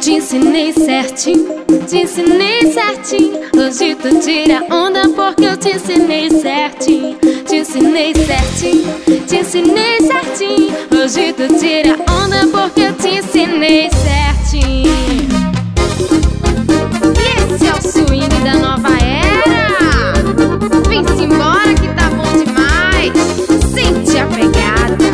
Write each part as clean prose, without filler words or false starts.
Te ensinei certinho, te ensinei certinho. Hoje tu tira onda porque eu te ensinei certinho. Te ensinei certinho, te ensinei certinho. Hoje tu tira onda porque eu te ensinei certinho. E esse é o swing da nova era. Vem-se embora que tá bom demais. Sente a pegada.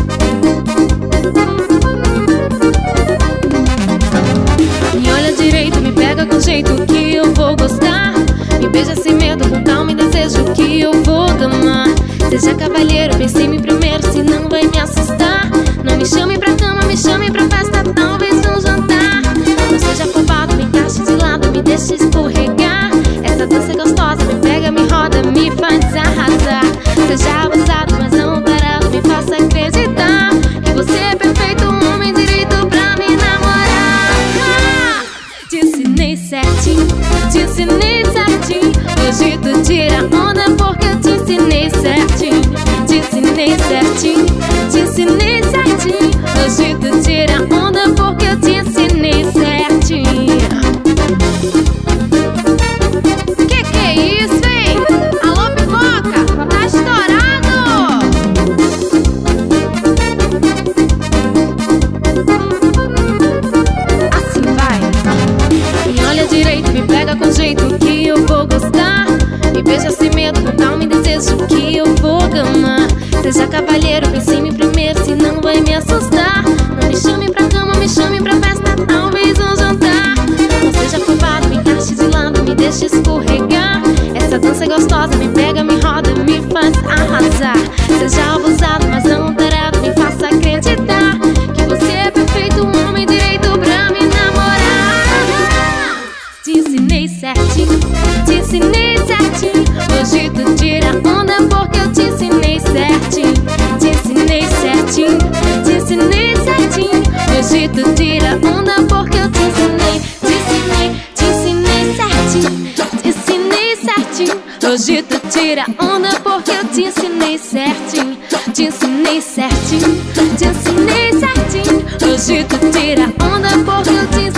Me olha direito, me pega com jeito que eu vou gostar. Me beija sem medo, com calma e desejo que eu vou gamar. Seja cavalheiro, pense em mim primeiro, senão vai me assustar. Não me chame pra cama, me chame pra festa, talvez um jantar. Não seja afobado, me encaixe de lado, me deixe escorregar. Essa dança é gostosa, me pega, me roda, me faz arrasar. Seja abusado, mas não parado, me faça acreditar que você é perfeito, um homem direito pra me namorar. Te ensinei certinho, te ensinei certinho. Hoje tu tira onda porque eu te ensinei certinho. Te ensinei certinho, te ensinei certinho. Hoje tu tira onda porque eu te ensinei certinho. Que é isso, hein? Alô, pipoca, tá estourado! Assim vai. Me olha direito, me pega com jeito que eu vou gostar. Me beija sem medo, com calma e desejo que eu vou gamar. Seja cavalheiro, pense em mim primeiro, senão vai me assustar. Não me chame pra cama, me chame pra festa, talvez um jantar. Não seja afobado, me encaixe de lado, me deixe escorregar. Essa dança é gostosa, me pega, me roda, me faz arrasar. Seja abusado, mas não tarado, me faça acreditar que você é perfeito, um homem direito pra me namorar. Te ensinei certinho, te ensinei certinho. Hoje tu tira onda porque eu te ensinei certinho. Te ensinei certinho, te ensinei certinho. Hoje tu tira onda porque eu te ensinei. Te ensinei, te ensinei certinho. Te ensinei certinho. Hoje tu tira onda porque eu te ensinei certinho. Te ensinei certinho, te ensinei certinho. Hoje tu tira onda porque eu te ensinei.